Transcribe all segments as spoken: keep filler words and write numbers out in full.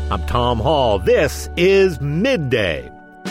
I'm Tom Hall. This is Midday.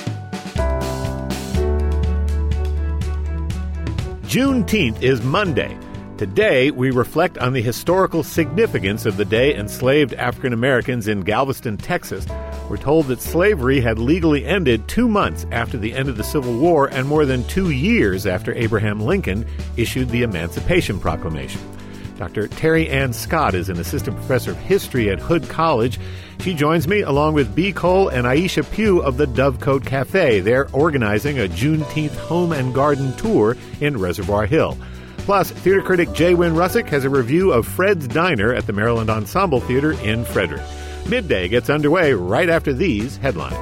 Juneteenth is Monday. Today, we reflect on the historical significance of the day enslaved African Americans in Galveston, Texas were told that slavery had legally ended two months after the end of the Civil War and more than two years after Abraham Lincoln issued the Emancipation Proclamation. Doctor Terry Ann Scott is an assistant professor of history at Hood College. She joins me along with B. Cole and Aisha Pugh of the Dovecote Cafe. They're organizing a Juneteenth home and garden tour in Reservoir Hill. Plus, theater critic J. Wynn Russick has a review of Fred's Diner at the Maryland Ensemble Theater in Frederick. Midday gets underway right after these headlines.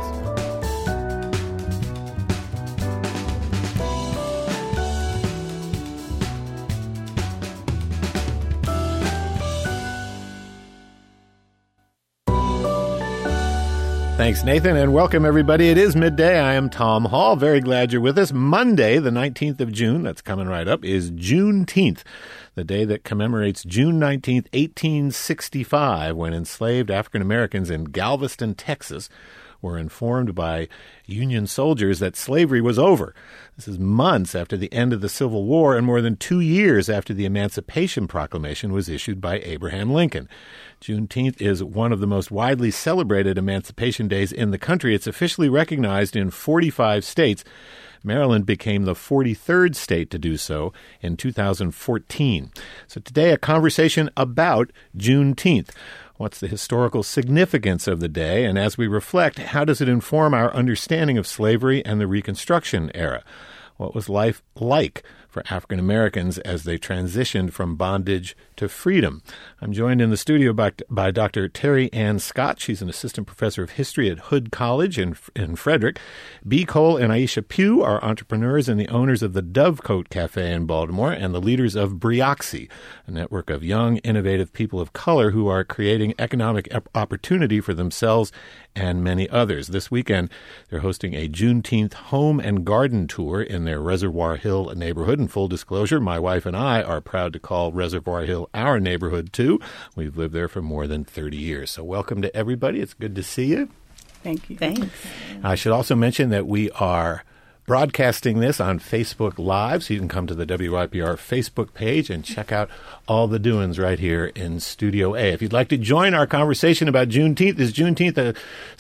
Thanks, Nathan, and welcome, everybody. It is Midday. I am Tom Hall. Very glad you're with us. Monday, the nineteenth of June, that's coming right up, is Juneteenth, the day that commemorates June nineteenth, eighteen sixty-five, when enslaved African Americans in Galveston, Texas, were informed by Union soldiers that slavery was over. This is months after the end of the Civil War and more than two years after the Emancipation Proclamation was issued by Abraham Lincoln. Juneteenth is one of the most widely celebrated emancipation days in the country. It's officially recognized in forty-five states. Maryland became the forty-third state to do so in two thousand fourteen. So today, a conversation about Juneteenth. What's the historical significance of the day? And as we reflect, how does it inform our understanding of slavery and the Reconstruction era? What was life like for African Americans as they transitioned from bondage to freedom? I'm joined in the studio by, by Doctor Terry Ann Scott. She's an assistant professor of history at Hood College in, in Frederick. B. Cole and Aisha Pugh are entrepreneurs and the owners of the Dovecote Cafe in Baltimore and the leaders of Brioxy, a network of young, innovative people of color who are creating economic opportunity for themselves and many others. This weekend, they're hosting a Juneteenth home and garden tour in their Reservoir Hill neighborhood. In full disclosure, my wife and I are proud to call Reservoir Hill our neighborhood, too. We've lived there for more than thirty years. So welcome to everybody. It's good to see you. Thank you. Thanks. I should also mention that we are broadcasting this on Facebook Live, so you can come to the W I P R Facebook page and check out all the doings right here in Studio A. If you'd like to join our conversation about Juneteenth, is Juneteenth a,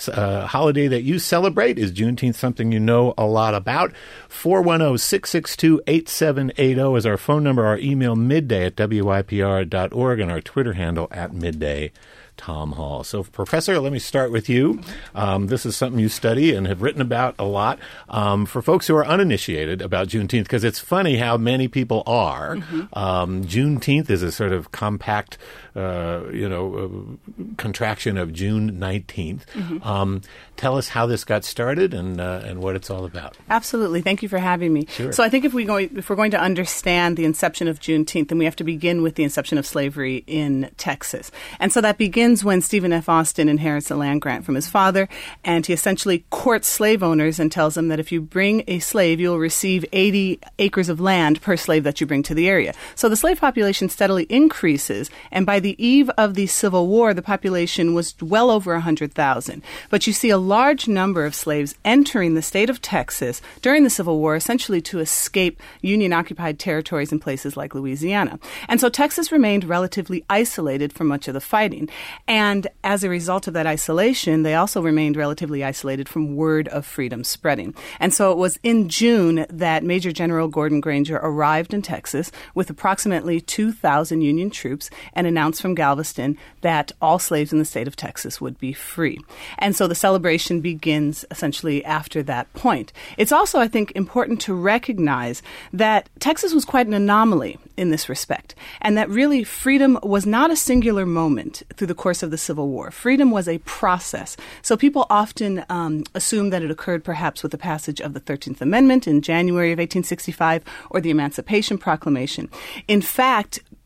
a holiday that you celebrate? Is Juneteenth something you know a lot about? four one zero, six six two, eight seven eight zero is our phone number, our email midday at W I P R dot org, and our Twitter handle at midday. Tom Hall. So, Professor, let me start with you. Um, this is something you study and have written about a lot. Um, for folks who are uninitiated about Juneteenth, because it's funny how many people are, mm-hmm. um, Juneteenth is a sort of compact, uh, you know, uh, contraction of June nineteenth. Mm-hmm. Um, tell us how this got started and uh, and what it's all about. Absolutely. Thank you for having me. Sure. So I think if, we go, if we're going to understand the inception of Juneteenth, then we have to begin with the inception of slavery in Texas. And so that begins when Stephen F. Austin inherits a land grant from his father, and he essentially courts slave owners and tells them that if you bring a slave, you'll receive eighty acres of land per slave that you bring to the area. So the slave population steadily increases, and by the eve of the Civil War, the population was well over one hundred thousand. But you see a large number of slaves entering the state of Texas during the Civil War, essentially to escape Union-occupied territories in places like Louisiana. And so Texas remained relatively isolated for much of the fighting. And as a result of that isolation, they also remained relatively isolated from word of freedom spreading. And so it was in June that Major General Gordon Granger arrived in Texas with approximately two thousand Union troops and announced from Galveston that all slaves in the state of Texas would be free. And so the celebration begins essentially after that point. It's also, I think, important to recognize that Texas was quite an anomaly in this respect, and that really freedom was not a singular moment through the course of the Civil War. Freedom was a process. So people often um, assume that it occurred perhaps with the passage of the thirteenth Amendment in January of eighteen sixty-five or the Emancipation Proclamation. In fact,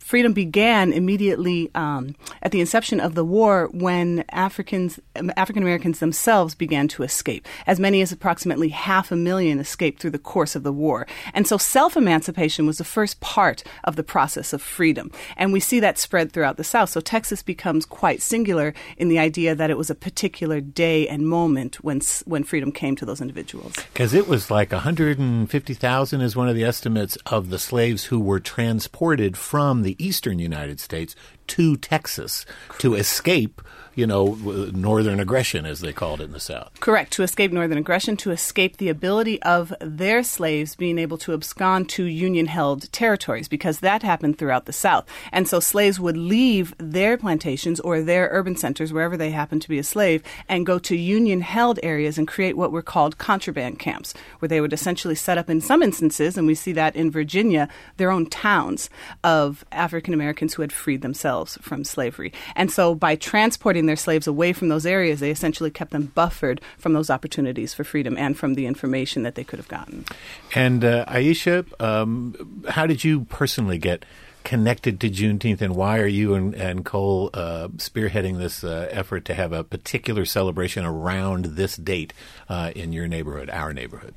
freedom began immediately um, at the inception of the war when Africans, African Americans themselves began to escape. As many as approximately half a million escaped through the course of the war. And so self-emancipation was the first part of the process of freedom. And we see that spread throughout the South. So Texas becomes quite singular in the idea that it was a particular day and moment when when freedom came to those individuals. Because it was like one hundred fifty thousand is one of the estimates of the slaves who were transported from the eastern United States to Texas to escape, you know, northern aggression, as they called it in the South. Correct. To escape northern aggression, to escape the ability of their slaves being able to abscond to Union-held territories, because that happened throughout the South. And so slaves would leave their plantations or their urban centers, wherever they happened to be a slave, and go to Union-held areas and create what were called contraband camps, where they would essentially set up, in some instances, and we see that in Virginia, their own towns of African Americans who had freed themselves from slavery. And so by transporting their slaves away from those areas, they essentially kept them buffered from those opportunities for freedom and from the information that they could have gotten. And uh, Aisha, um, how did you personally get connected to Juneteenth, and why are you and, and Cole uh, spearheading this uh, effort to have a particular celebration around this date uh, in your neighborhood, our neighborhood?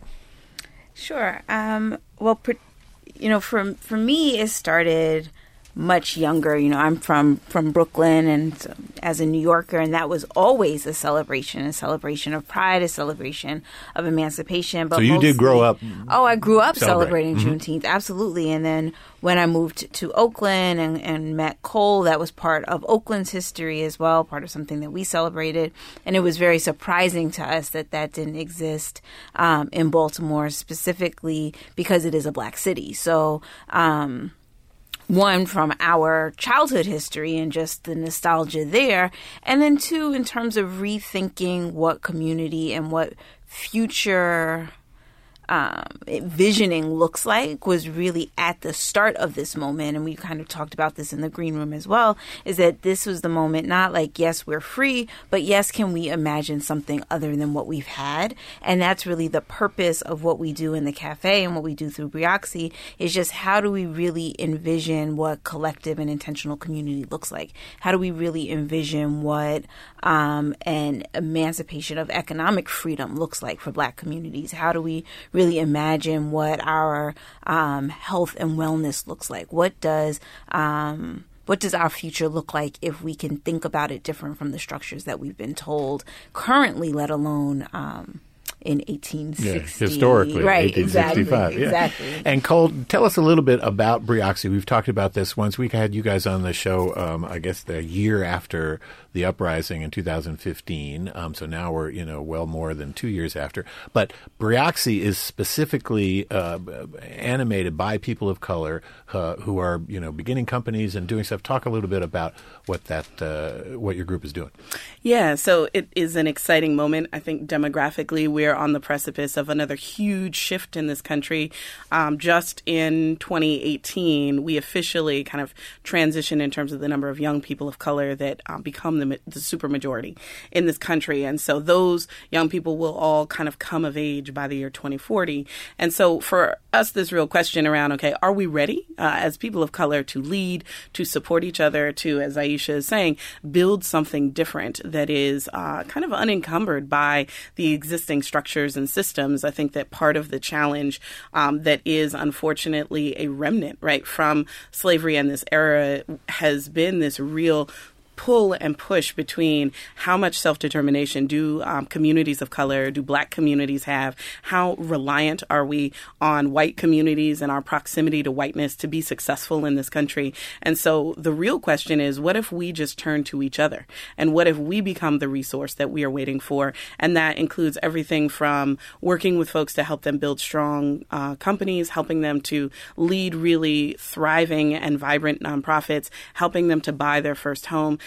Sure. Um, well, per, you know, for for me, it started much younger. You know, I'm from, from Brooklyn, and as a New Yorker, and that was always a celebration, a celebration of pride, a celebration of emancipation. But so you mostly, did grow up. Oh, I grew up celebrating. celebrating Mm-hmm. Juneteenth, absolutely. And then when I moved to Oakland and, and met Cole, that was part of Oakland's history as well, part of something that we celebrated. And it was very surprising to us that that didn't exist um, in Baltimore, specifically because it is a black city. So, um, one, from our childhood history and just the nostalgia there. And then two, in terms of rethinking what community and what future um, visioning looks like was really at the start of this moment. And we kind of talked about this in the green room as well, is that this was the moment, not like, yes, we're free, but yes, can we imagine something other than what we've had? And that's really the purpose of what we do in the cafe and what we do through Brioxy, is just how do we really envision what collective and intentional community looks like? How do we really envision what um, an emancipation of economic freedom looks like for Black communities? How do we really imagine what our um, health and wellness looks like? What does um, what does our future look like if we can think about it different from the structures that we've been told currently, let alone um, in eighteen sixty? Yeah, historically, right? eighteen sixty-five. Exactly. Yeah. Exactly. And Cole, tell us a little bit about Brioxy. We've talked about this once. We had you guys on the show, um, I guess, the year after the uprising in two thousand fifteen. Um, so now we're, you know, well more than two years after. But Brioxy is specifically uh, animated by people of color uh, who are, you know, beginning companies and doing stuff. Talk a little bit about what that, uh, what your group is doing. Yeah, so it is an exciting moment. I think demographically we're on the precipice of another huge shift in this country. Um, just in twenty eighteen, we officially kind of transitioned in terms of the number of young people of color that um, become the, the supermajority in this country. And so those young people will all kind of come of age by the year twenty forty. And so for us, this real question around, okay, are we ready uh, as people of color to lead, to support each other, to, as Aisha is saying, build something different that is uh, kind of unencumbered by the existing structures and systems? I think that part of the challenge um, that is unfortunately a remnant, right, from slavery and this era has been this real pull and push between how much self-determination do um, communities of color, do Black communities have? How reliant are we on white communities and our proximity to whiteness to be successful in this country? And so the real question is, what if we just turn to each other? And what if we become the resource that we are waiting for? And that includes everything from working with folks to help them build strong uh, companies, helping them to lead really thriving and vibrant nonprofits, helping them to buy their first home,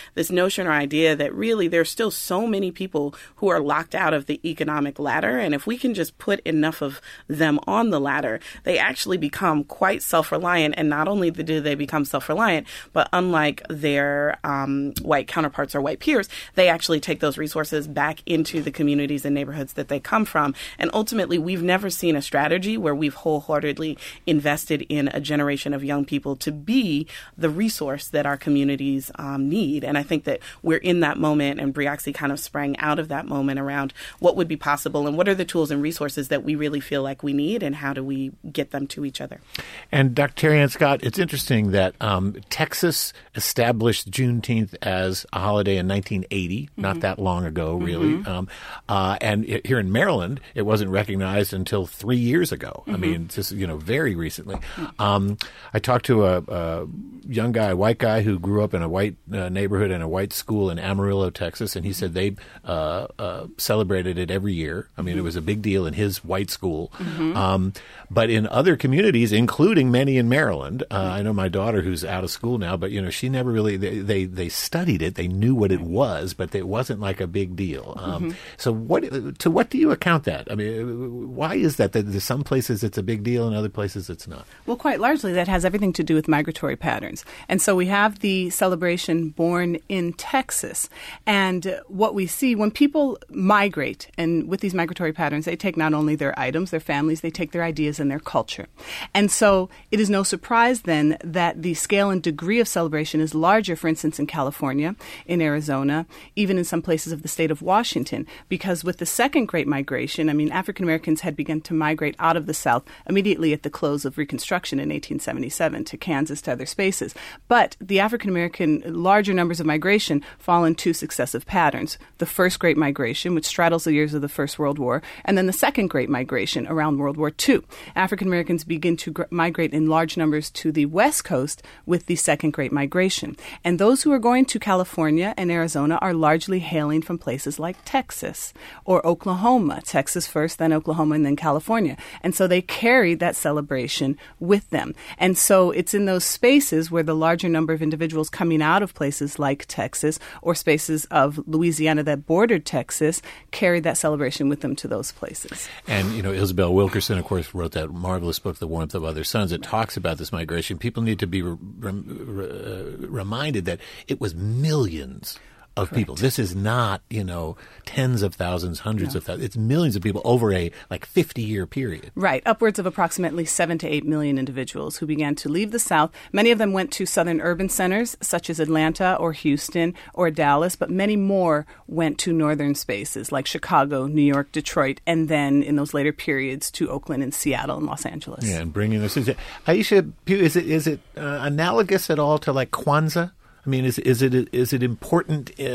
this notion or idea that really there's still so many people who are locked out of the economic ladder. And if we can just put enough of them on the ladder, they actually become quite self-reliant. And not only do they become self-reliant, but unlike their um, white counterparts or white peers, they actually take those resources back into the communities and neighborhoods that they come from. And ultimately, we've never seen a strategy where we've wholeheartedly invested in a generation of young people to be the resource that our communities um, need. And I think that we're in that moment, and Brioxy kind of sprang out of that moment around what would be possible and what are the tools and resources that we really feel like we need, and how do we get them to each other. And Doctor Terry Ann Scott, it's interesting that um, Texas established Juneteenth as a holiday in nineteen eighty, mm-hmm. not that long ago, really. Mm-hmm. Um, uh, and it, here in Maryland, it wasn't recognized until three years ago. Mm-hmm. I mean, just, you know, very recently. Um, I talked to a, a young guy, a white guy who grew up in a white uh, neighborhood in a white school in Amarillo, Texas, and he said they uh, uh, celebrated it every year. I mean, mm-hmm. it was a big deal in his white school. Mm-hmm. Um, but in other communities, including many in Maryland, uh, I know my daughter who's out of school now, but, you know, she never really, they, they, they studied it. They knew what it was, but it wasn't like a big deal. Um, mm-hmm. So what, to what do you account that? I mean, why is that? That there's some places it's a big deal and other places it's not? Well, quite largely that has everything to do with migratory patterns. And so we have the celebration born in Texas. And what we see when people migrate, and with these migratory patterns, they take not only their items, their families, they take their ideas and their culture. And so it is no surprise then that the scale and degree of celebration is larger, for instance, in California, in Arizona, even in some places of the state of Washington, because with the second Great Migration, I mean, African Americans had begun to migrate out of the South immediately at the close of Reconstruction in eighteen seventy-seven to Kansas, to other spaces. But the African American larger numbers of migration fall in two successive patterns. The first Great Migration, which straddles the years of the First World War, and then the second Great Migration around World War Two. African Americans begin to gr- migrate in large numbers to the West Coast with the second Great Migration. And those who are going to California and Arizona are largely hailing from places like Texas or Oklahoma. Texas first, then Oklahoma, and then California. And so they carry that celebration with them. And so it's in those spaces where the larger number of individuals coming out of places like Texas or spaces of Louisiana that bordered Texas carried that celebration with them to those places. And, you know, Isabel Wilkerson, of course, wrote that marvelous book, The Warmth of Other Suns. It talks about this migration. People need to be re- re- uh, reminded that it was millions of Correct. People. This is not, you know, tens of thousands, hundreds no. of thousands. It's millions of people over a like fifty-year period. Right. Upwards of approximately seven to eight million individuals who began to leave the South. Many of them went to southern urban centers such as Atlanta or Houston or Dallas, but many more went to northern spaces like Chicago, New York, Detroit, and then in those later periods to Oakland and Seattle and Los Angeles. Yeah, and bringing those things. Aisha, is it is it uh, analogous at all to like Kwanzaa? I mean, is is it is it important uh,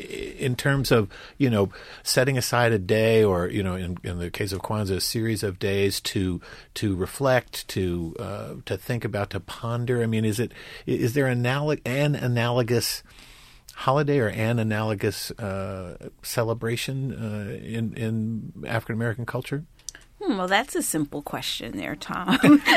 in terms of, you know, setting aside a day, or, you know, in, in the case of Kwanzaa, a series of days to to reflect, to uh, to think about, to ponder? I mean, is it is there analog an analogous holiday or an analogous uh, celebration uh, in in African American culture? Well, that's a simple question there, Tom.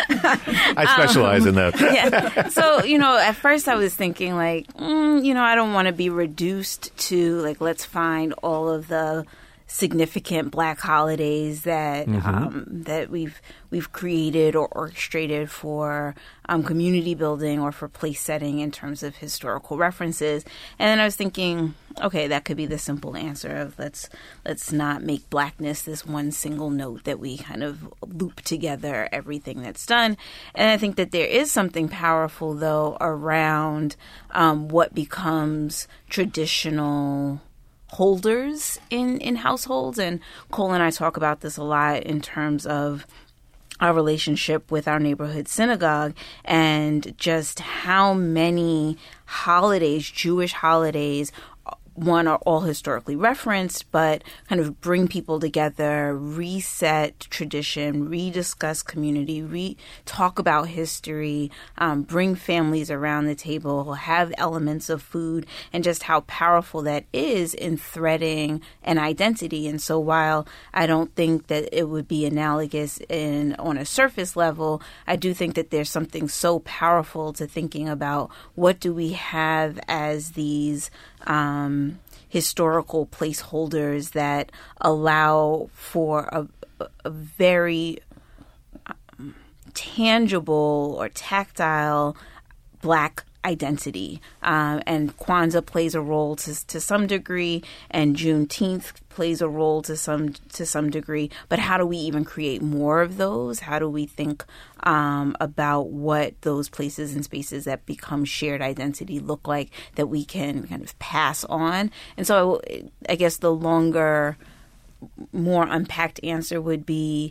I specialize um, in that. Yeah. So, you know, at first I was thinking like, mm, you know, I don't want to be reduced to like, let's find all of the significant Black holidays that mm-hmm. um, that we've we've created or orchestrated for um, community building or for place setting in terms of historical references. And then I was thinking, okay, that could be the simple answer of let's let's not make Blackness this one single note that we kind of loop together everything that's done. And I think that there is something powerful, though, around um, what becomes traditional holders in, in households. And Cole and I talk about this a lot in terms of our relationship with our neighborhood synagogue and just how many holidays, Jewish holidays, one, are all historically referenced, but kind of bring people together, reset tradition, rediscuss community, re talk about history, um, bring families around the table, have elements of food, and just how powerful that is in threading an identity. And so while I don't think that it would be analogous in on a surface level, I do think that there's something so powerful to thinking about what do we have as these Um, historical placeholders that allow for a, a very um, tangible or tactile Black identity. Um, and Kwanzaa plays a role to, to some degree, and Juneteenth plays a role to some to some degree. But how do we even create more of those? How do we think um, about what those places and spaces that become shared identity look like that we can kind of pass on? And so I guess the longer, more unpacked answer would be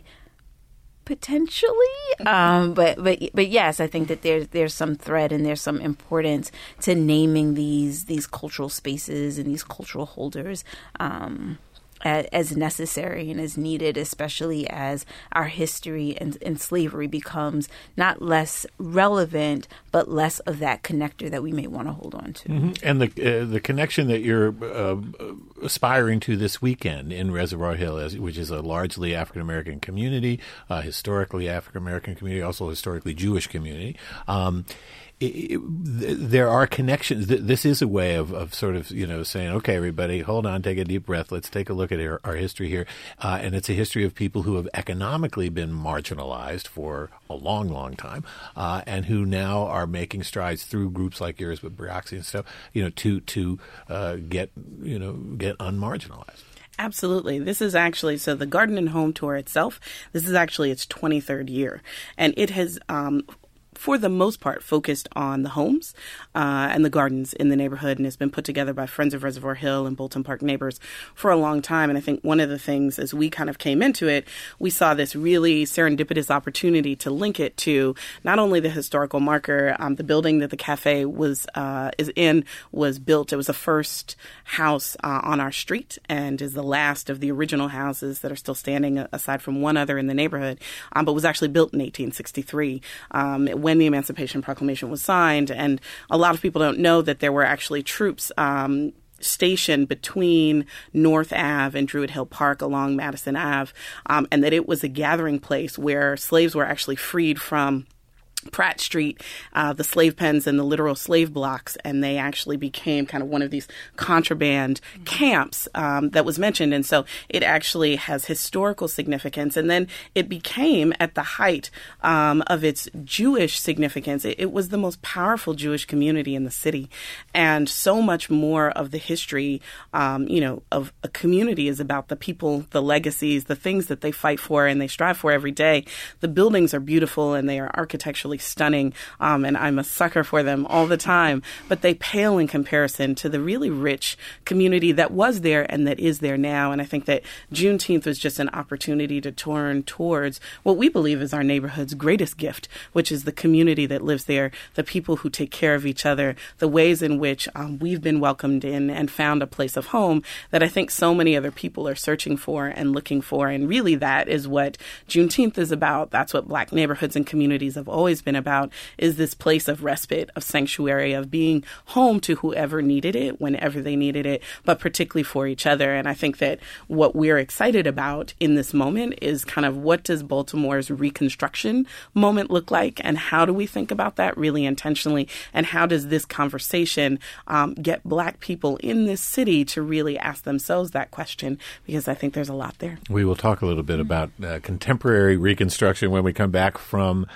potentially, um, but but but yes, I think that there's there's some thread and there's some importance to naming these these cultural spaces and these cultural holders um, as, as necessary and as needed, especially as our history and, and slavery becomes not less relevant, but less of that connector that we may want to hold on to. Mm-hmm. And the uh, the connection that you're uh, aspiring to this weekend in Reservoir Hill, as, which is a largely African-American community, uh, historically African-American community, also historically Jewish community. Um, It, it, there are connections. This is a way of, of sort of, you know, saying, okay, everybody, hold on, take a deep breath. Let's take a look at our, our history here. Uh, and it's a history of people who have economically been marginalized for a long, long time, uh, and who now are making strides through groups like yours with Brioxy and stuff, you know, to, to uh, get, you know, get unmarginalized. Absolutely. This is actually, so the Garden and Home Tour itself, this is actually its twenty-third year. And it has, um, for the most part, focused on the homes uh, and the gardens in the neighborhood, and has been put together by Friends of Reservoir Hill and Bolton Park neighbors for a long time. And I think one of the things, as we kind of came into it, we saw this really serendipitous opportunity to link it to not only the historical marker. Um, the building that the cafe was uh, is in was built. It was the first house uh, on our street and is the last of the original houses that are still standing, aside from one other in the neighborhood, um, but was actually built in eighteen sixty-three. Um, when the Emancipation Proclamation was signed. And a lot of people don't know that there were actually troops um, stationed between North Avenue and Druid Hill Park along Madison Avenue, um, and that it was a gathering place where slaves were actually freed from Pratt Street, uh, the slave pens and the literal slave blocks, and they actually became kind of one of these contraband camps um, that was mentioned. And so it actually has historical significance. And then it became, at the height um, of its Jewish significance, it, it was the most powerful Jewish community in the city. And so much more of the history, um, you know, of a community is about the people, the legacies, the things that they fight for and they strive for every day. The buildings are beautiful and they are architecturally stunning, um, and I'm a sucker for them all the time, but they pale in comparison to the really rich community that was there and that is there now. And I think that Juneteenth was just an opportunity to turn towards what we believe is our neighborhood's greatest gift, which is the community that lives there, the people who take care of each other, the ways in which um, we've been welcomed in and found a place of home that I think so many other people are searching for and looking for. And really that is what Juneteenth is about. That's what Black neighborhoods and communities have always been about, is this place of respite, of sanctuary, of being home to whoever needed it, whenever they needed it, but particularly for each other. And I think that what we're excited about in this moment is kind of what does Baltimore's Reconstruction moment look like, and how do we think about that really intentionally, and how does this conversation um, get Black people in this city to really ask themselves that question, because I think there's a lot there. We will talk a little bit about uh, contemporary Reconstruction when we come back from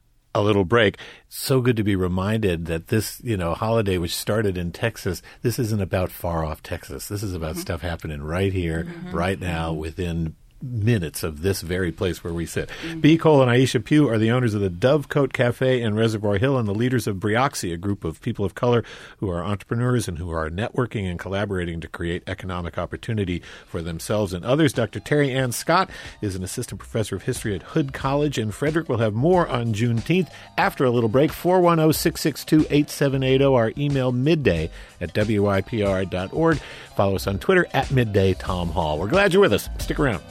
a little break. So good to be reminded that this, you know, holiday, which started in Texas, this isn't about far off Texas. This is about mm-hmm. stuff happening right here, mm-hmm. right now, within minutes of this very place where we sit. Mm-hmm. B. Cole and Aisha Pugh are the owners of the Dovecote Cafe in Reservoir Hill and the leaders of Brioxy, a group of people of color who are entrepreneurs and who are networking and collaborating to create economic opportunity for themselves and others. Doctor Terry Ann Scott is an assistant professor of history at Hood College in Frederick. We'll have more on Juneteenth after a little break. four one zero, six six two, eight seven eight zero, our email midday at W Y P R dot org. Follow us on Twitter at Midday Tom Hall. We're glad you're with us. Stick around.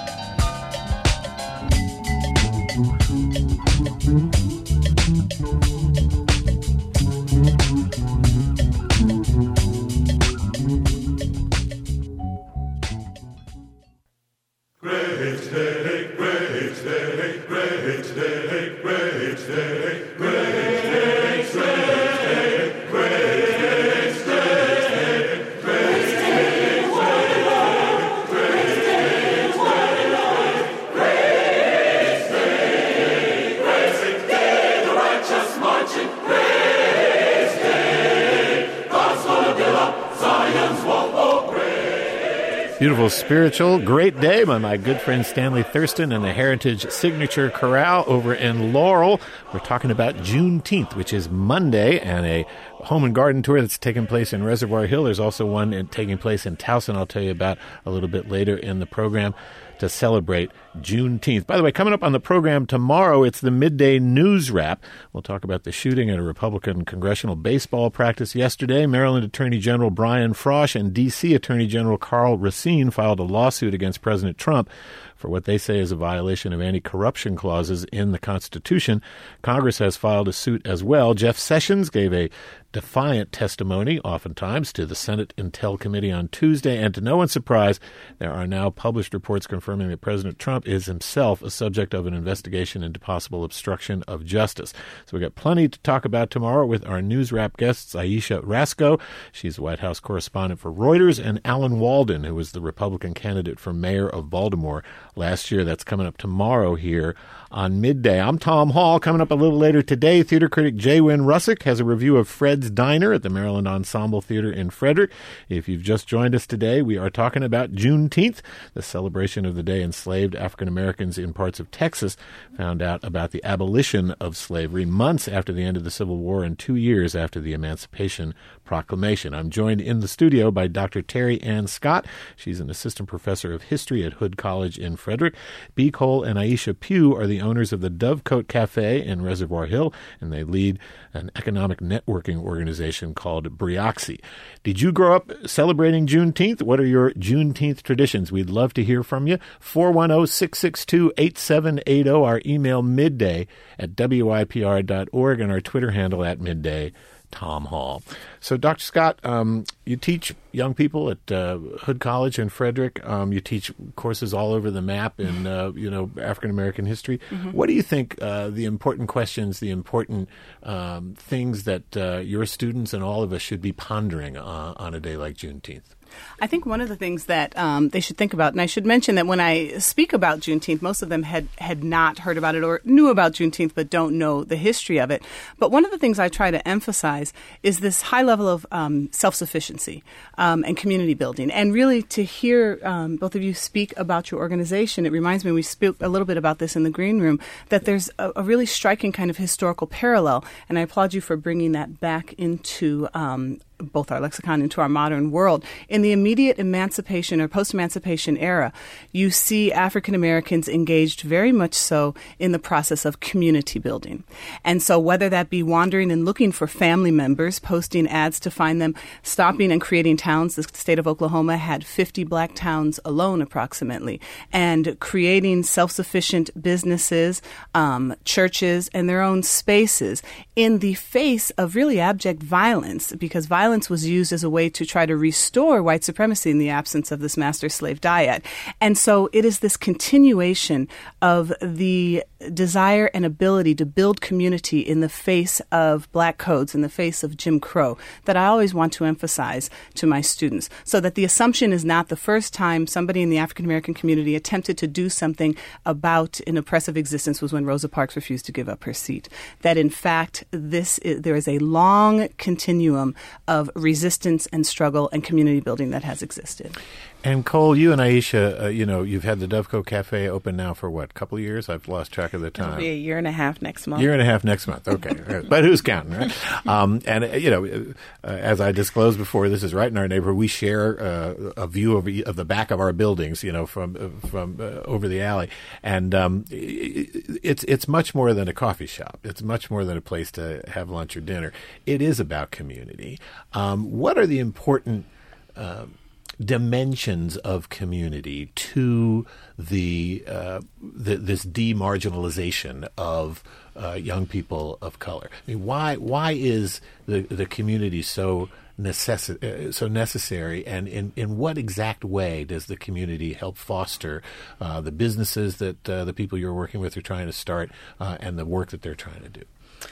Beautiful, spiritual, great day by my good friend Stanley Thurston and the Heritage Signature Chorale over in Laurel. We're talking about Juneteenth, which is Monday, and a home and garden tour that's taking place in Reservoir Hill. There's also one in, taking place in Towson I'll tell you about a little bit later in the program to celebrate Juneteenth. By the way, coming up on the program tomorrow, it's the Midday News Wrap. We'll talk about the shooting at a Republican congressional baseball practice yesterday. Maryland Attorney General Brian Frosh and D C Attorney General Carl Racine filed a lawsuit against President Trump for what they say is a violation of anti-corruption clauses in the Constitution. Congress has filed a suit as well. Jeff Sessions gave a defiant testimony, oftentimes, to the Senate Intel Committee on Tuesday, and to no one's surprise, there are now published reports confirming that President Trump is himself a subject of an investigation into possible obstruction of justice. So we've got plenty to talk about tomorrow with our News Wrap guests, Aisha Rasco. She's the White House correspondent for Reuters, and Alan Walden, who was the Republican candidate for mayor of Baltimore last year. That's coming up tomorrow here on Midday. I'm Tom Hall. Coming up a little later today, theater critic Jay Wynn Russick has a review of Fred's Diner at the Maryland Ensemble Theater in Frederick. If you've just joined us today, we are talking about Juneteenth, the celebration of the day enslaved African Americans in parts of Texas found out about the abolition of slavery months after the end of the Civil War and two years after the Emancipation Proclamation. I'm joined in the studio by Doctor Terry Ann Scott. She's an assistant professor of history at Hood College in Frederick. B. Cole and Aisha Pugh are the owners of the Dovecote Cafe in Reservoir Hill, and they lead an economic networking organization called Brioxy. Did you grow up celebrating Juneteenth? What are your Juneteenth traditions? We'd love to hear from you. four one zero, six six two, eight seven eight zero, our email midday at W I P R dot org, and our Twitter handle at midday. Tom Hall. So, Doctor Scott, um, you teach young people at uh, Hood College in Frederick. Um, you teach courses all over the map in, uh, you know, African American history. Mm-hmm. What do you think uh, the important questions, the important um, things that uh, your students and all of us should be pondering uh, on a day like Juneteenth? I think one of the things that um, they should think about, and I should mention that when I speak about Juneteenth, most of them had, had not heard about it or knew about Juneteenth but don't know the history of it. But one of the things I try to emphasize is this high level of um, self-sufficiency um, and community building. And really to hear um, both of you speak about your organization, it reminds me, we spoke a little bit about this in the green room, that there's a, a really striking kind of historical parallel. And I applaud you for bringing that back into um both our lexicon into our modern world. In the immediate emancipation or post-emancipation era, you see African Americans engaged very much so in the process of community building. And so whether that be wandering and looking for family members, posting ads to find them, stopping and creating towns, the state of Oklahoma had fifty black towns alone approximately, and creating self-sufficient businesses, um, churches, and their own spaces in the face of really abject violence, because violence Violence was used as a way to try to restore white supremacy in the absence of this master-slave dyad. And so it is this continuation of the desire and ability to build community in the face of black codes, in the face of Jim Crow, that I always want to emphasize to my students, so that the assumption is not the first time somebody in the African-American community attempted to do something about an oppressive existence was when Rosa Parks refused to give up her seat. That, in fact, this is, there is a long continuum of of resistance and struggle and community building that has existed. And Cole, you and Aisha, uh, you know, you've had the Dovecote Cafe open now for what, a couple of years? I've lost track of the time. It'll be a year and a half next month. Year and a half next month. Okay. But who's counting, right? Um, and, uh, you know, uh, as I disclosed before, this is right in our neighborhood. We share uh, a view of, of the back of our buildings, you know, from uh, from uh, over the alley. And um, it's it's much more than a coffee shop. It's much more than a place to have lunch or dinner. It is about community. Um, what are the important uh, dimensions of community to the, uh, the this demarginalization of uh, young people of color? I mean, why why is the the community so necessi- uh, so necessary, and in, in what exact way does the community help foster uh, the businesses that uh, the people you're working with are trying to start uh, and the work that they're trying to do?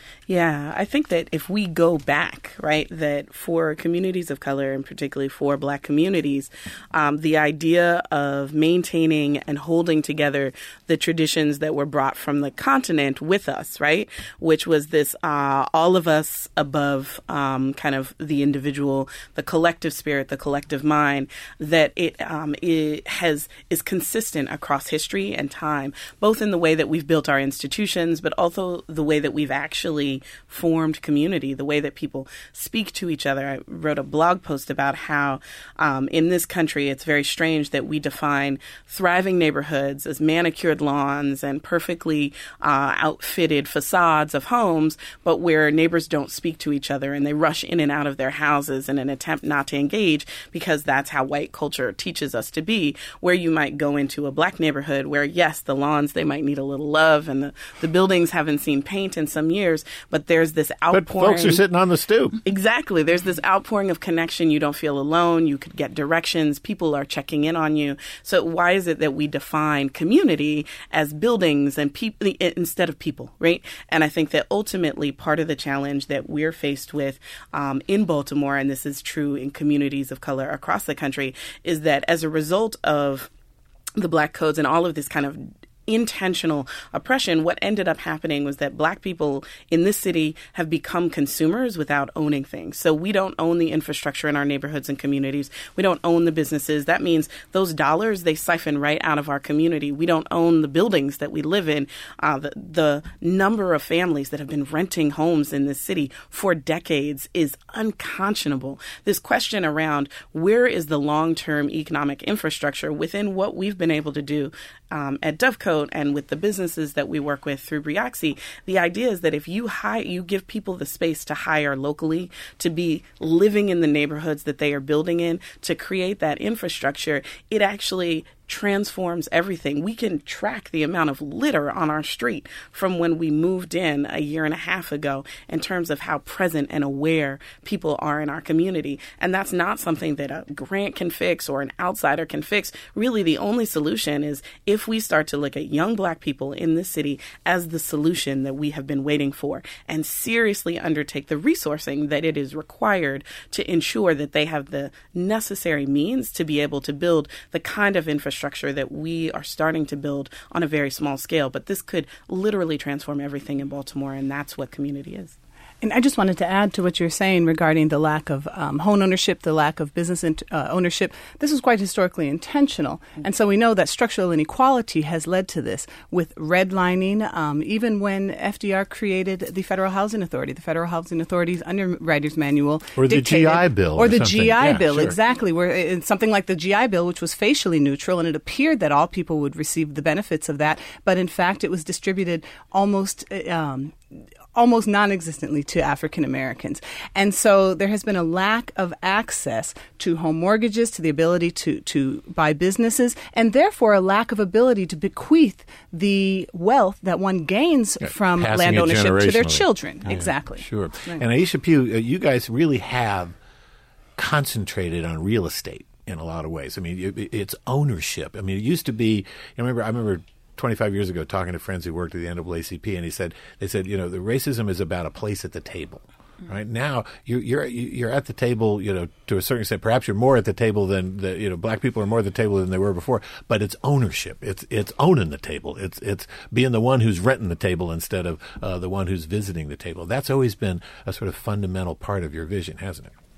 Yeah, I think that if we go back, right, that for communities of color, and particularly for Black communities, um, the idea of maintaining and holding together the traditions that were brought from the continent with us, right, which was this uh, all of us above um, kind of the individual, the collective spirit, the collective mind, that it, um, it has is consistent across history and time, both in the way that we've built our institutions, but also the way that we've actually formed community, the way that people speak to each other. I wrote a blog post about how um, in this country it's very strange that we define thriving neighborhoods as manicured lawns and perfectly uh, outfitted facades of homes, but where neighbors don't speak to each other and they rush in and out of their houses in an attempt not to engage because that's how white culture teaches us to be, where you might go into a Black neighborhood where, yes, the lawns, they might need a little love and the, the buildings haven't seen paint in some years, but there's this outpouring. But folks are sitting on the stoop. Exactly. There's this outpouring of connection. You don't feel alone. You could get directions. People are checking in on you. So why is it that we define community as buildings and people instead of people, right? And I think that ultimately part of the challenge that we're faced with um, in Baltimore, and this is true in communities of color across the country, is that as a result of the Black codes and all of this kind of intentional oppression, what ended up happening was that Black people in this city have become consumers without owning things. So we don't own the infrastructure in our neighborhoods and communities. We don't own the businesses. That means those dollars, they siphon right out of our community. We don't own the buildings that we live in. Uh, the, the number of families that have been renting homes in this city for decades is unconscionable. This question around where is the long-term economic infrastructure within what we've been able to do um, at Dovecote and with the businesses that we work with through Brioxy, the idea is that if you hire, you give people the space to hire locally, to be living in the neighborhoods that they are building in, to create that infrastructure, it actually transforms everything. We can track the amount of litter on our street from when we moved in a year and a half ago in terms of how present and aware people are in our community. And that's not something that a grant can fix or an outsider can fix. Really, the only solution is if we start to look at young Black people in this city as the solution that we have been waiting for and seriously undertake the resourcing that it is required to ensure that they have the necessary means to be able to build the kind of infrastructure structure that we are starting to build on a very small scale. But this could literally transform everything in Baltimore, and that's what community is. And I just wanted to add to what you're saying regarding the lack of um, home ownership, the lack of business in, uh, ownership. This is quite historically intentional. And so we know that structural inequality has led to this with redlining. Um, even when F D R created the Federal Housing Authority, the Federal Housing Authority's Underwriters Manual. Or the G I Bill. Or, or the G I yeah, Bill, sure. exactly. Where it's something like the G I Bill, which was facially neutral, and it appeared that all people would receive the benefits of that. But in fact, it was distributed almost um, almost non-existently to African Americans. And so there has been a lack of access to home mortgages, to the ability to, to buy businesses, and therefore a lack of ability to bequeath the wealth that one gains yeah, from land ownership to their children. Yeah, exactly. Sure. Right. And Aisha Pugh, uh, you guys really have concentrated on real estate in a lot of ways. I mean, it, it's ownership. I mean, it used to be, you know, remember, I remember twenty-five years ago talking to friends who worked at the N double A C P, and he said, they said, you know, the racism is about a place at the table. Right now, you're you're you're at the table, you know, to a certain extent. Perhaps you're more at the table than the, you know, Black people are more at the table than they were before. But it's ownership. It's it's owning the table. It's it's being the one who's renting the table instead of uh, the one who's visiting the table. That's always been a sort of fundamental part of your vision, hasn't it?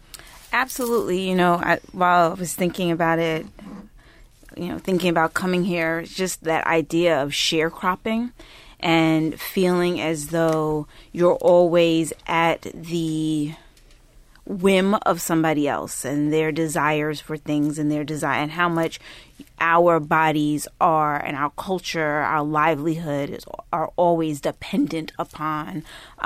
Absolutely. You know, I, while I was thinking about it, you know, thinking about coming here, just that idea of sharecropping and feeling as though you're always at the whim of somebody else and their desires for things and their desire and how much our bodies are and our culture, our livelihood is, are always dependent upon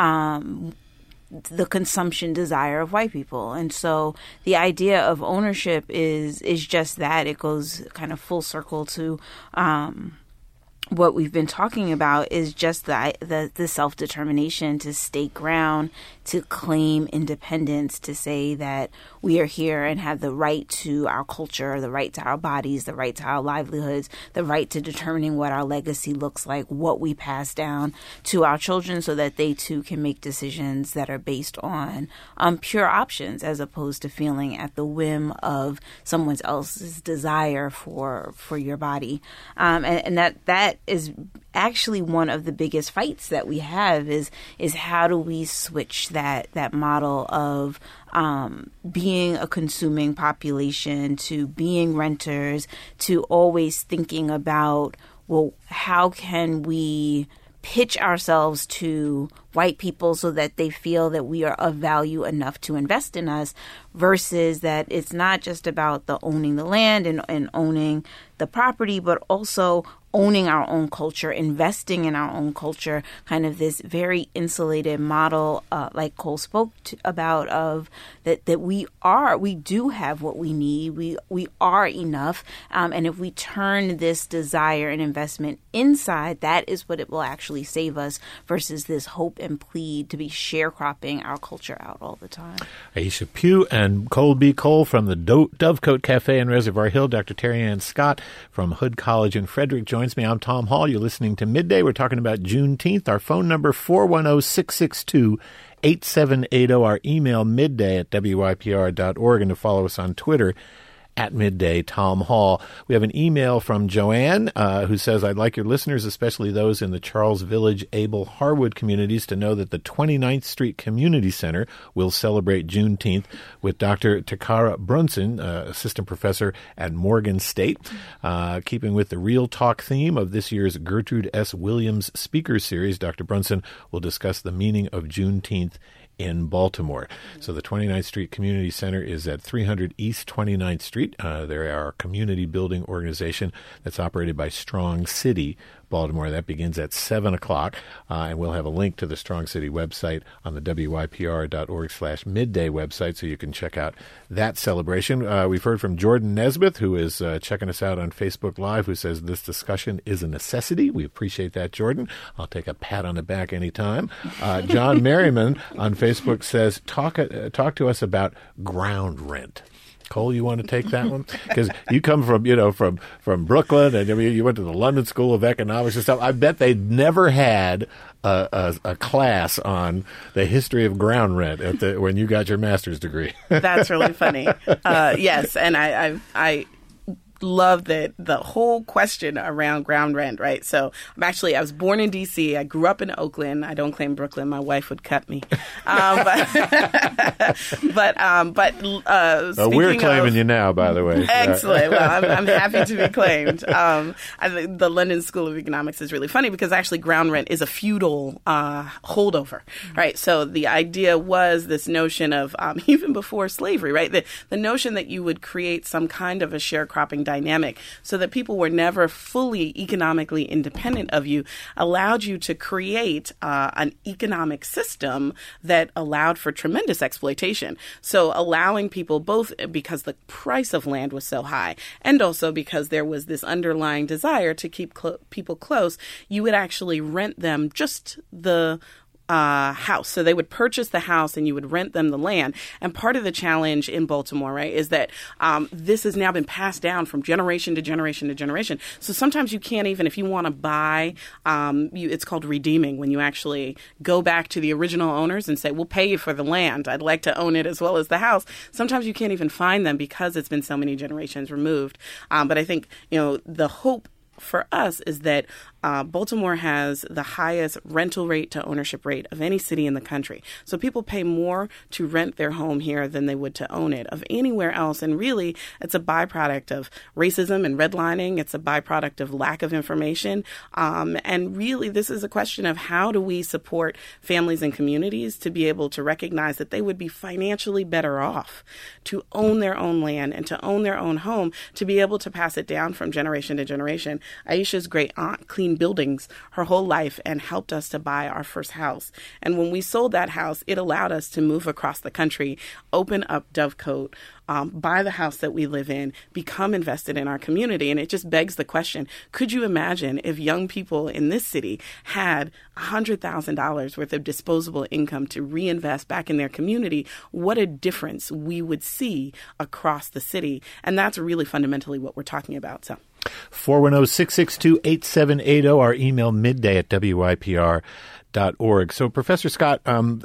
um, the consumption desire of white people. And so the idea of ownership is is just that. It goes kind of full circle to um, what we've been talking about, is just the, the, the self-determination to stake ground, to claim independence, to say that we are here and have the right to our culture, the right to our bodies, the right to our livelihoods, the right to determining what our legacy looks like, what we pass down to our children so that they too can make decisions that are based on um, pure options as opposed to feeling at the whim of someone else's desire for for your body. Um, and, and that that is actually one of the biggest fights that we have is is how do we switch that that model of um, being a consuming population to being renters, to always thinking about, well, how can we pitch ourselves to white people so that they feel that we are of value enough to invest in us, versus that it's not just about the owning the land and, and owning the property, but also owning our own culture, investing in our own culture, kind of this very insulated model, uh, like Cole spoke to, about, of that, that we are, we do have what we need. We, we are enough. Um, and if we turn this desire and investment inside, that is what it will actually save us, versus this hope and plead to be sharecropping our culture out all the time. Aisha Pugh and Cole B. Cole from the Do- Dovecote Cafe in Reservoir Hill. Doctor Terry Ann Scott from Hood College in Frederick joins me. I'm Tom Hall. You're listening to Midday. We're talking about Juneteenth. Our phone number, four one zero, six six two, eight seven eight zero. Our email, midday at W Y P R dot org. And to follow us on Twitter, at Midday Tom Hall. We have an email from Joanne uh, who says, I'd like your listeners, especially those in the Charles Village, Abel, Harwood communities, to know that the twenty-ninth Street Community Center will celebrate Juneteenth with Doctor Takara Brunson, uh, assistant professor at Morgan State. Uh, keeping with the Real Talk theme of this year's Gertrude S. Williams Speaker Series, Doctor Brunson will discuss the meaning of Juneteenth in Baltimore. So the twenty-ninth Street Community Center is at three hundred East twenty-ninth Street. Uh, they are a community building organization that's operated by Strong City Baltimore. That begins at seven o'clock, uh, and we'll have a link to the Strong City website on the W Y P R dot org slash midday website, so you can check out that celebration. Uh, we've heard from Jordan Nesbitt, who is uh, checking us out on Facebook Live, who says this discussion is a necessity. We appreciate that, Jordan. I'll take a pat on the back anytime. Uh, John Merriman on Facebook says, talk, uh, talk to us about ground rent. Cole, you want to take that one? Because you come from, you know, from, from Brooklyn, and I mean, you went to the London School of Economics and stuff. I bet they never had a, a, a class on the history of ground rent at the when you got your master's degree. That's really funny. Uh, yes, and I, I, I love that the whole question around ground rent, right? So I'm actually, I was born in D C. I grew up in Oakland. I don't claim Brooklyn. My wife would cut me. Um, but, but, um, but uh, oh, we're claiming of, you now, by the way. Excellent. Well, I'm, I'm happy to be claimed. Um, I think the London School of Economics is really funny because actually ground rent is a feudal uh, holdover, right? So the idea was this notion of, um, even before slavery, right? The, the notion that you would create some kind of a sharecropping dynamic so that people were never fully economically independent of you allowed you to create uh, an economic system that allowed for tremendous exploitation. So allowing people, both because the price of land was so high and also because there was this underlying desire to keep cl- people close, you would actually rent them just the Uh, house. So they would purchase the house and you would rent them the land. And part of the challenge in Baltimore, right, is that um, this has now been passed down from generation to generation to generation. So sometimes you can't even, if you want to buy, um, you, it's called redeeming, when you actually go back to the original owners and say, we'll pay you for the land. I'd like to own it as well as the house. Sometimes you can't even find them because it's been so many generations removed. Um, but I think, you know, the hope for us is that uh, Baltimore has the highest rental rate to ownership rate of any city in the country. So people pay more to rent their home here than they would to own it of anywhere else. And really, it's a byproduct of racism and redlining. It's a byproduct of lack of information. Um, and really, this is a question of how do we support families and communities to be able to recognize that they would be financially better off to own their own land and to own their own home, to be able to pass it down from generation to generation. Aisha's great aunt cleaned buildings her whole life and helped us to buy our first house. And when we sold that house, it allowed us to move across the country, open up Dovecote, um, buy the house that we live in, become invested in our community. And it just begs the question, could you imagine if young people in this city had one hundred thousand dollars worth of disposable income to reinvest back in their community, what a difference we would see across the city. And that's really fundamentally what we're talking about. So. four one zero, six six two, eight seven eight zero, our email midday at W Y P R dot org. So, Professor Scott, um,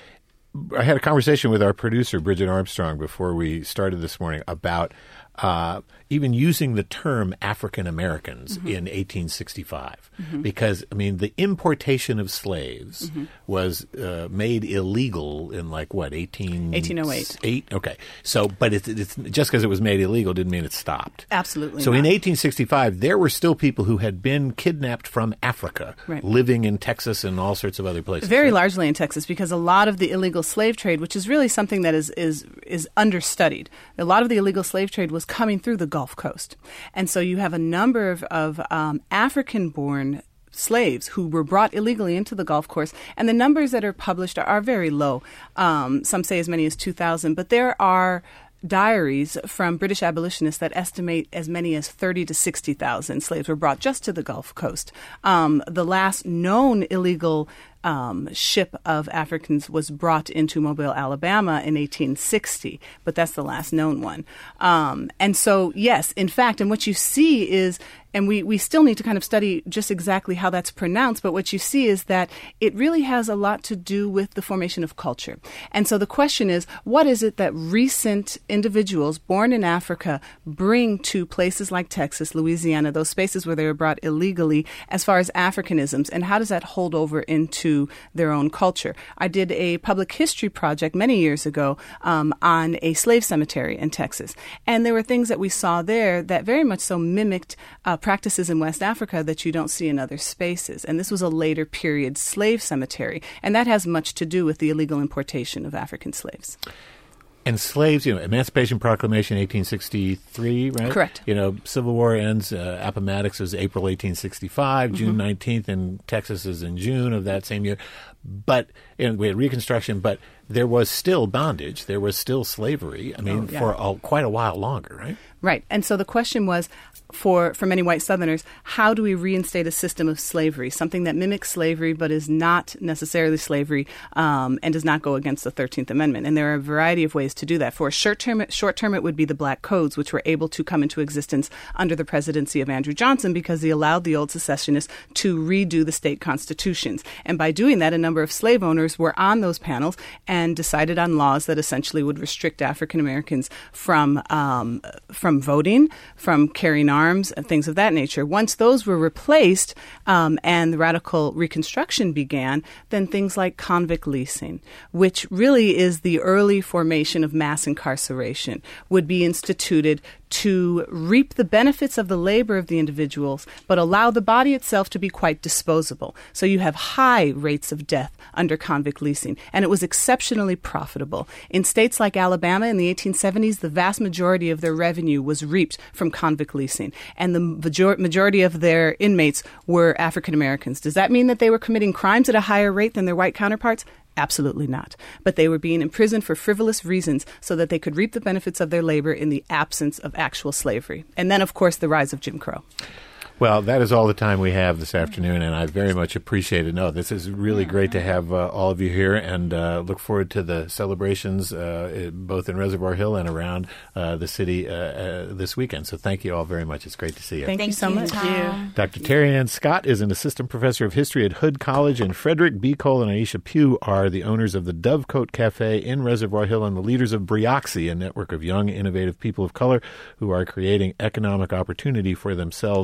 I had a conversation with our producer, Bridget Armstrong, before we started this morning about uh, even using the term African Americans mm-hmm. in eighteen sixty-five. Mm-hmm. Because, I mean, the importation of slaves mm-hmm. was uh, made illegal in, like, what, eighteen... eighteen oh eight. Eight? Okay. So, but it's, it's just because it was made illegal didn't mean it stopped. Absolutely So not. in eighteen sixty-five, there were still people who had been kidnapped from Africa, right. living in Texas and all sorts of other places. Very right? largely in Texas, because a lot of the illegal slave trade, which is really something that is, is, is understudied, a lot of the illegal slave trade was coming through the Gulf Coast. And so you have a number of, of um, African-born slaves who were brought illegally into the Gulf Coast, and the numbers that are published are, are very low. Um, some say as many as two thousand, but there are diaries from British abolitionists that estimate as many as thirty to sixty thousand slaves were brought just to the Gulf Coast. Um, the last known illegal Um, ship of Africans was brought into Mobile, Alabama in eighteen sixty, but that's the last known one. Um, and so, yes, in fact, and what you see is, and we, we still need to kind of study just exactly how that's pronounced, but what you see is that it really has a lot to do with the formation of culture. And so the question is, what is it that recent individuals born in Africa bring to places like Texas, Louisiana, those spaces where they were brought illegally, as far as Africanisms, and how does that hold over into their own culture? I did a public history project many years ago um, on a slave cemetery in Texas. And there were things that we saw there that very much so mimicked uh, practices in West Africa that you don't see in other spaces. And this was a later period slave cemetery. And that has much to do with the illegal importation of African slaves. And slaves, you know, Emancipation Proclamation, eighteen sixty-three, right? Correct. You know, Civil War ends, uh, Appomattox is April eighteen sixty-five, June Mm-hmm. nineteenth, and Texas is in June of that same year. But, and we had Reconstruction, but there was still bondage. There was still slavery, I mean, Oh, yeah. for a, quite a while longer, right? Right. And so the question was, for, for many white Southerners, how do we reinstate a system of slavery, something that mimics slavery but is not necessarily slavery um, and does not go against the thirteenth Amendment? And there are a variety of ways to do that. For a short term, short term, it would be the Black Codes, which were able to come into existence under the presidency of Andrew Johnson because he allowed the old secessionists to redo the state constitutions. And by doing that, a number of slave owners were on those panels and decided on laws that essentially would restrict African Americans from um, from voting, from carrying arms, and things of that nature. Once those were replaced um, and the radical Reconstruction began, then things like convict leasing, which really is the early formation of mass incarceration, would be instituted to reap the benefits of the labor of the individuals, but allow the body itself to be quite disposable. So you have high rates of death under convict leasing, and it was exceptionally profitable. In states like Alabama in the eighteen seventies, the vast majority of their revenue was reaped from convict leasing, and the major- majority of their inmates were African Americans. Does that mean that they were committing crimes at a higher rate than their white counterparts? Absolutely not. But they were being imprisoned for frivolous reasons so that they could reap the benefits of their labor in the absence of actual slavery. And then, of course, the rise of Jim Crow. Well, that is all the time we have this afternoon, and I very much appreciate it. No, this is really great to have uh, all of you here, and uh, look forward to the celebrations uh, both in Reservoir Hill and around uh, the city uh, uh, this weekend. So thank you all very much. It's great to see you. Thank, Thank you so you, much. Tom. Doctor Terry Ann Scott is an assistant professor of history at Hood College, and Frederick B. Cole and Aisha Pugh are the owners of the Dovecote Cafe in Reservoir Hill and the leaders of Brioxy, a network of young, innovative people of color who are creating economic opportunity for themselves and others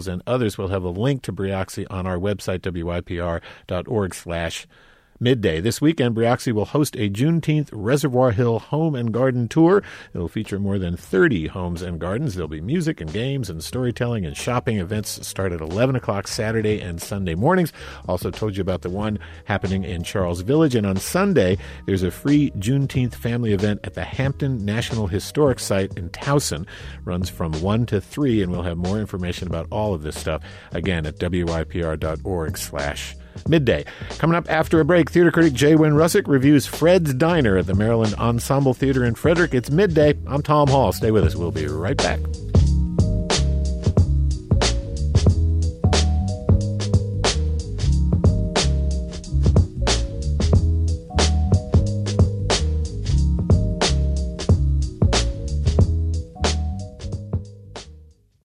others. We'll have a link to Brioxy on our website, W Y P R dot org slash midday. This weekend, Brioxy will host a Juneteenth Reservoir Hill Home and Garden Tour. It'll feature more than thirty homes and gardens. There'll be music and games and storytelling and shopping. Events start at eleven o'clock Saturday and Sunday mornings. Also told you about the one happening in Charles Village. And on Sunday, there's a free Juneteenth family event at the Hampton National Historic Site in Towson. Runs from one to three, and we'll have more information about all of this stuff, again, at W Y P R dot org slash midday. Coming up after a break, theater critic Jay Wynn Russick reviews Fred's Diner at the Maryland Ensemble Theater in Frederick. It's midday. I'm Tom Hall. Stay with us. We'll be right back.